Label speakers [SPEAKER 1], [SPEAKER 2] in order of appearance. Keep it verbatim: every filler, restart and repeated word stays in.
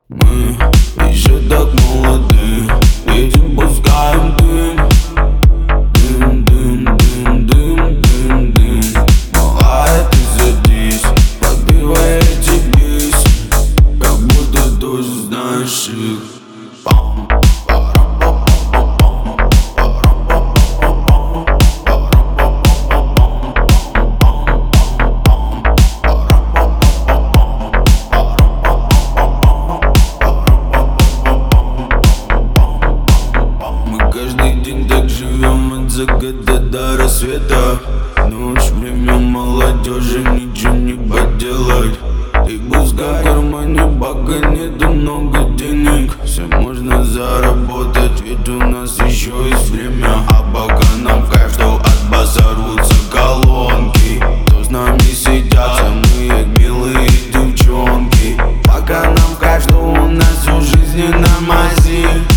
[SPEAKER 1] Мы еще так молоды, этим пускаем дым. Дым, дым, дым, дым, дым, дым. Малая, ты садись, подбивай эти песни, как будто тоже знаешь их. Пам, парам, пам, пам, пам, парам, пам, пам, пам, парам, пам, пам, пам, пам, пам, пам, парам, пам, пам, пам, мы каждый день так живем от заката до рассвета. Ночь, время молодежи, ничего не поделать. И пускай в кармане бака нету много денег, все можно заработать, ведь у нас еще есть время. А пока нам в кайф, что от баса рвутся колонки, кто с нами сидят самые милые девчонки. Пока нам в кайф, что у нас всю жизнь на мази.